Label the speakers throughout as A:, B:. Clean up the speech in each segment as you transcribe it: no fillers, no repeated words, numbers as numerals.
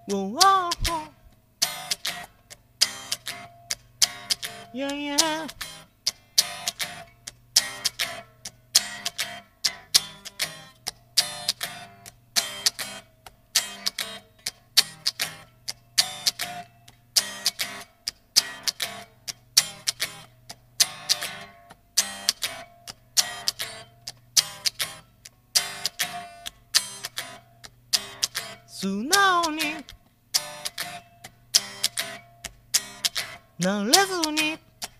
A: Whoa, yeah, yeah. 素直になれずに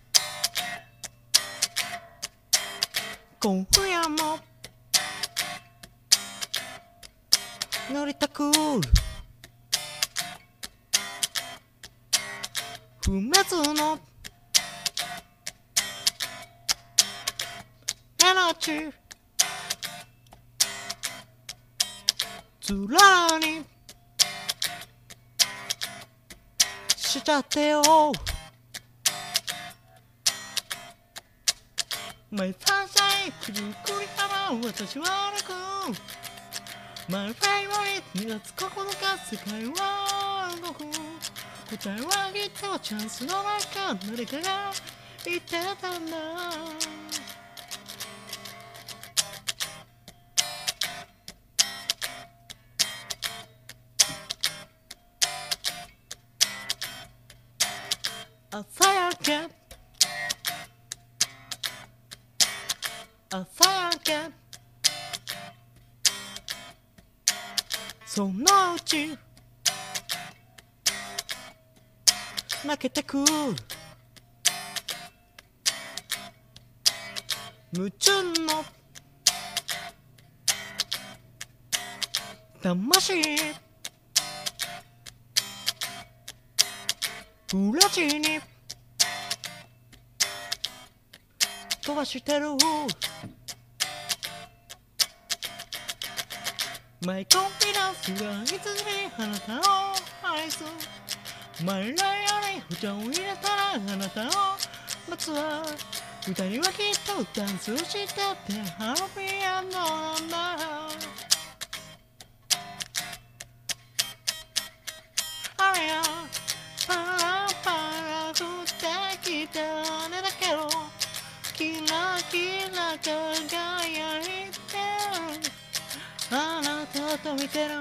A: 今夜も乗りたく不滅のエナジーつららにしちゃってよ My sunshine くるくり花私は泣く My favorite 2月9日世界は動く答えはきっとチャンスの中誰かが言ってたんだ朝焼け朝焼けそのうち泣けてく夢中の魂裏地に飛ばしてるマイコンフィダンスがいつにあなたを愛すマイライアに不調を入れたらあなたを待つわ二人はきっとダンスしててハッピーエンドなんだあれやパラパラ降ってきたねだけどキラキラ輝いてあなたと見てる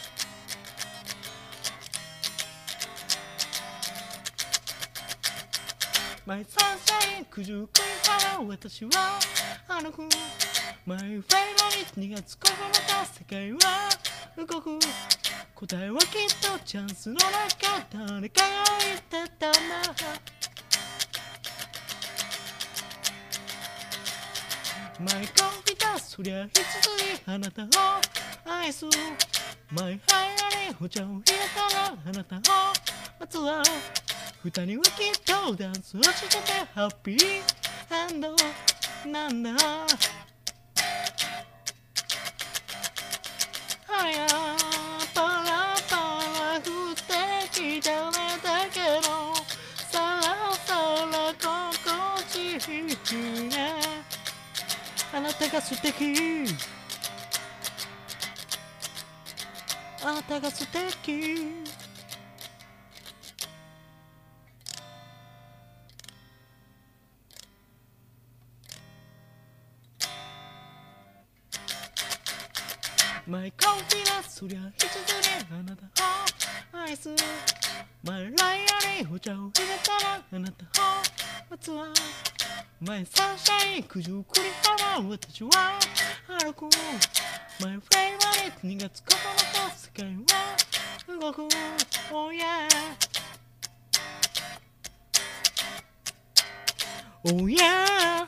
A: マイサンシャイン九十九里から私は歩くマイフェイバリット2月9日世界は動く答えはきっとチャンスの中誰かが言ってたんだマイコンフィダンスそりゃ必須にあなたを愛すマイハイヤにお茶を入れたらあなたを待つわ二人はきっとダンスをしててハッピーエンドなんだありゃパラパラ降ってきたねだけどさらさら心地いいねあなたが素敵あなたが素敵マイコンフィダンスそりゃ必須にあなたを愛すマイライアにお茶を入れたらあなたを待つわマイサンシャイン九十九里から私は歩くマイフェイバリット2月9日世界は動く Oh yeah Oh yeah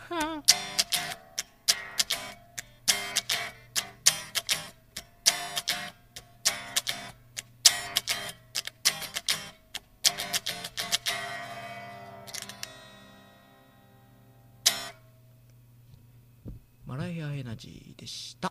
A: マライアエナジーでした。